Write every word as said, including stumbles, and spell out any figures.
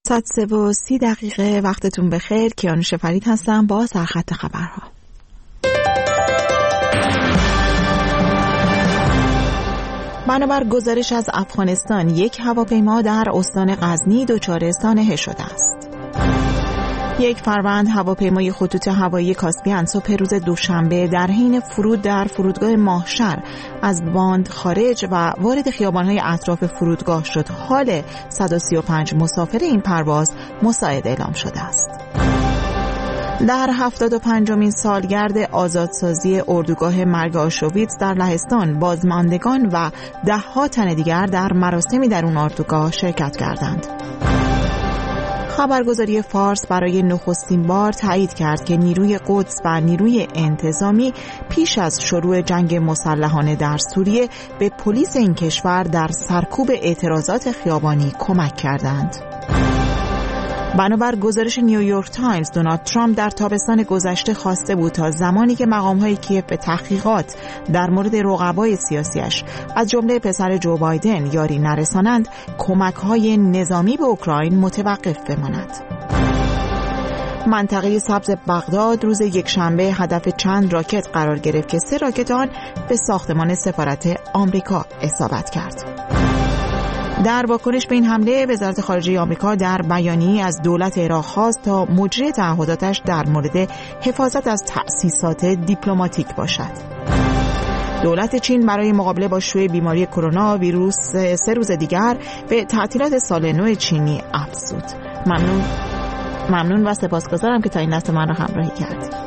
ساعت سه و سی دقیقه وقتتون بخیر. کیانوش فرید هستم با سرخط خبرها. بنابر گزارش از افغانستان، یک هواپیما در استان غزنی دچار سانحه شده است. یک فروند هواپیمای خطوط هوایی کاسپیان صبح روز دوشنبه در حین فرود در فرودگاه ماهشهر از باند خارج و وارد خیابان‌های اطراف فرودگاه شد. حال صد و سی و پنج مسافر این پرواز مساعد اعلام شده است. در هفتاد و پنجمین سالگرد آزادسازی اردوگاه مرگ آشویتس در لهستان، بازماندگان و ده ها تن دیگر در مراسمی در اون اردوگاه شرکت کردند. خبرگزاری فارس برای نخستین بار تایید کرد که نیروی قدس و نیروی انتظامی پیش از شروع جنگ مسلحانه در سوریه به پلیس این کشور در سرکوب اعتراضات خیابانی کمک کردند. بنابر گزارش نیویورک تایمز، دونالد ترامپ در تابستان گذشته خواسته بود تا زمانی که مقام‌های کیف به تحقیقات در مورد رقبای سیاسیش از جمله پسر جو بایدن یاری نرسانند، کمک‌های نظامی به اوکراین متوقف بماند. منطقه سبز بغداد روز یکشنبه هدف چند راکت قرار گرفت که سه راکت آن به ساختمان سفارت آمریکا اصابت کرد. در واکنش به این حمله، وزارت خارجه آمریکا در بیانیه‌ای از دولت عراق خواست تا مجری تعهداتش در مورد حفاظت از تأسیسات دیپلماتیک باشد. دولت چین برای مقابله با شیوع بیماری کرونا ویروس سه روز دیگر به تعطیلات سال نو چینی افزود. ممنون ممنون و سپاسگزارم که تا این لحظه من را همراهی کردید.